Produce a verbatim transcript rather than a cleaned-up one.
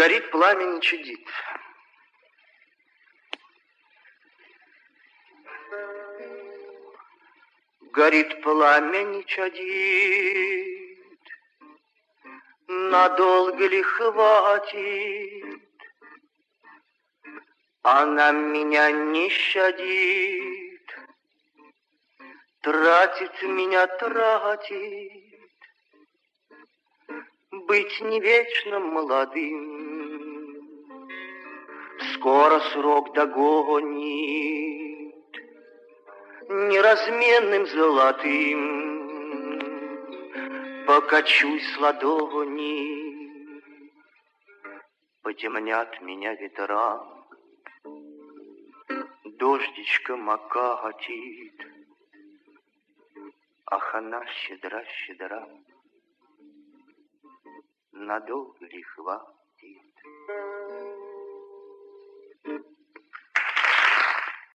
Горит пламя, не чадит. Горит пламя, не чадит, надолго ли хватит? Она меня не щадит, тратит меня, тратит. Быть не вечно молодым, скоро срок догонит. Неразменным золотым покачусь с ладони. Потемнят меня ветра, дождичком окатит. Ах, она щедра, щедра, надолго ли хватит?